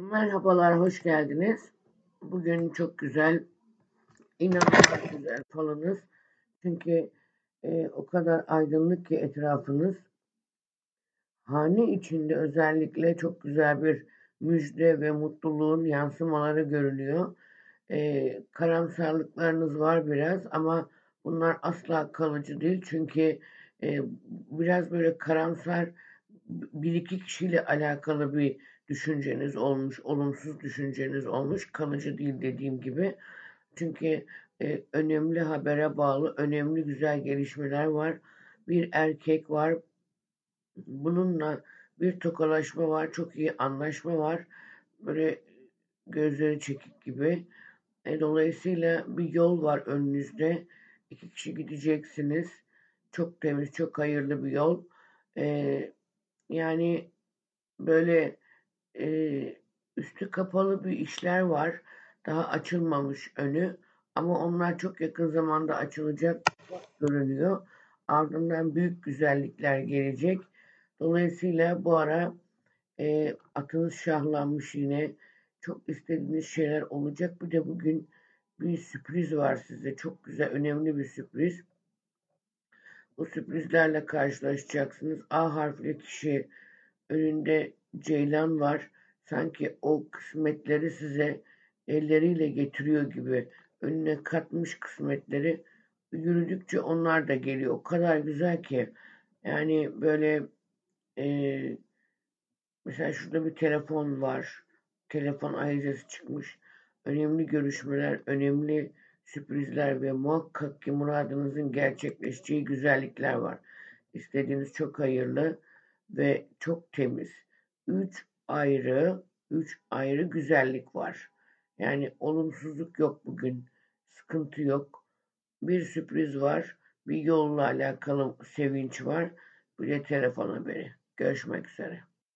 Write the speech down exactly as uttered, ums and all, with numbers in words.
Merhabalar, hoş geldiniz. Bugün çok güzel, inanılmaz güzel falınız. Çünkü e, o kadar aydınlık ki etrafınız. Hane içinde özellikle çok güzel bir müjde ve mutluluğun yansımaları görünüyor. E, karamsarlıklarınız var biraz ama bunlar asla kalıcı değil. Çünkü e, biraz böyle karamsar bir iki kişiyle alakalı bir düşünceniz olmuş, olumsuz düşünceniz olmuş, kalıcı değil dediğim gibi. Çünkü e, önemli habere bağlı, önemli güzel gelişmeler var. Bir erkek var, bununla bir tokalaşma var, çok iyi anlaşma var. Böyle gözleri çekik gibi. E, dolayısıyla bir yol var önünüzde. İki kişi gideceksiniz. Çok temiz, çok hayırlı bir yol. E, yani böyle e, üstü kapalı bir işler var. Daha açılmamış önü. Ama onlar çok yakın zamanda açılacak görünüyor. Ardından büyük güzellikler gelecek. Dolayısıyla bu ara e, atınız şahlanmış yine. Çok istediğiniz şeyler olacak. Bir de bugün bir sürpriz var size. Çok güzel, önemli bir sürpriz. Bu sürprizlerle karşılaşacaksınız. A harfli kişi, önünde ceylan var. Sanki o kısmetleri size elleriyle getiriyor gibi. Önüne katmış kısmetleri. Yürüdükçe onlar da geliyor. O kadar güzel ki. Yani böyle e, mesela şurada bir telefon var. Telefon ayrıcası çıkmış. Önemli görüşmeler, önemli sürprizler ve muhakkak ki muradınızın gerçekleşeceği güzellikler var. İstediğiniz çok hayırlı ve çok temiz. Üç ayrı, üç ayrı güzellik var. Yani olumsuzluk yok bugün. Sıkıntı yok. Bir sürpriz var. Bir yolla alakalı sevinç var. Bir de telefon haberi. Görüşmek üzere.